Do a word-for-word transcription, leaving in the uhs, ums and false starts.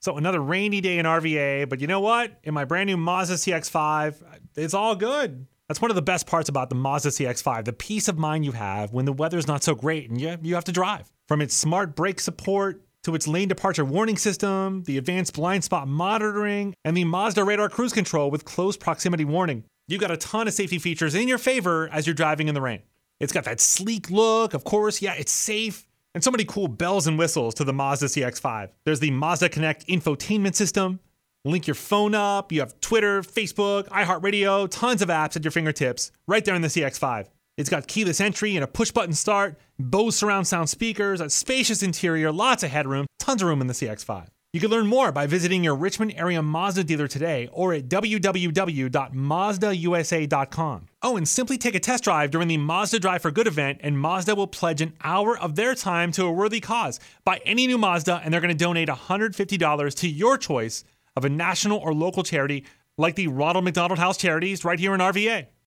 So another rainy day in R V A, but you know what? In my brand new Mazda C X five, it's all good. That's one of the best parts about the Mazda C X five, the peace of mind you have when the weather's not so great and you, you have to drive. From its smart brake support to its lane departure warning system, the advanced blind spot monitoring, and the Mazda Radar cruise control with close proximity warning. You've got a ton of safety features in your favor as you're driving in the rain. It's got that sleek look, of course, yeah, it's safe, and so many cool bells and whistles to the Mazda C X five. There's the Mazda Connect infotainment system. Link your phone up, you have Twitter, Facebook, iHeartRadio, tons of apps at your fingertips right there in the C X five. It's got keyless entry and a push-button start, Bose surround sound speakers, a spacious interior, lots of headroom, tons of room in the C X five. You can learn more by visiting your Richmond area Mazda dealer today or at w w w dot mazda u s a dot com. Oh, and simply take a test drive during the Mazda Drive for Good event and Mazda will pledge an hour of their time to a worthy cause. Buy any new Mazda and they're going to donate one hundred fifty dollars to your choice of a national or local charity like the Ronald McDonald House Charities right here in R V A.